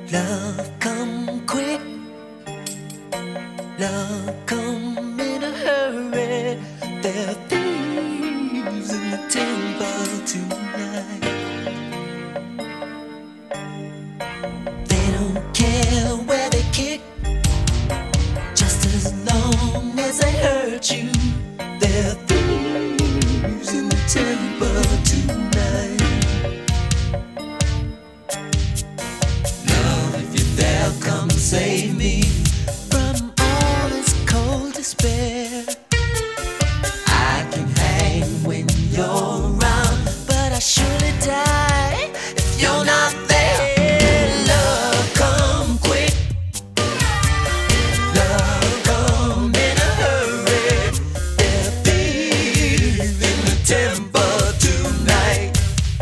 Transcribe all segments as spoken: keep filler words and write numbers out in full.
Love come quick, love come in a hurry. There are thieves in the temple tonight. They don't care where they kick, just as long as they hurt you. There are thieves in the temple tonight. Love, if you're there, come save me from all this cold despair. I can hang when you're around, but I surely die if you're not there. Love, come quick. Love, come in a hurry. There are thieves in the temple tonight.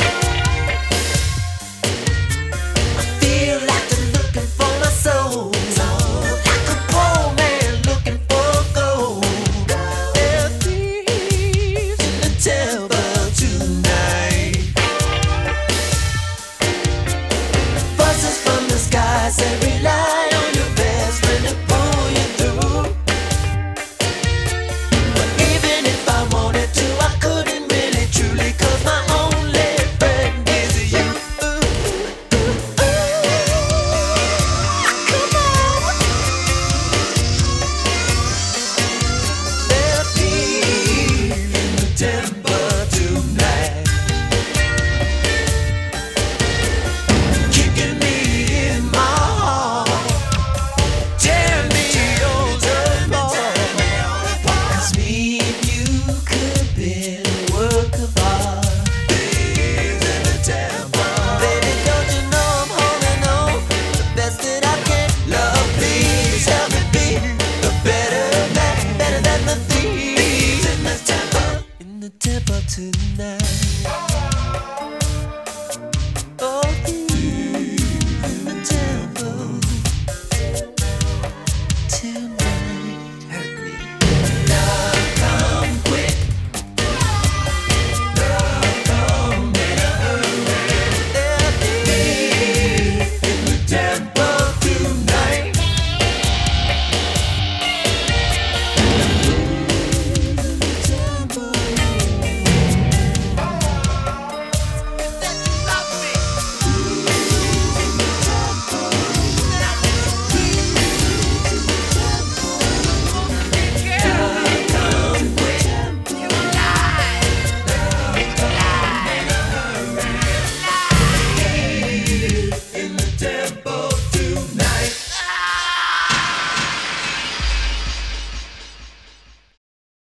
I feel like they're looking for my soul, like a poor man looking for gold. There are thieves in the temple tonight. Voices from the skies, every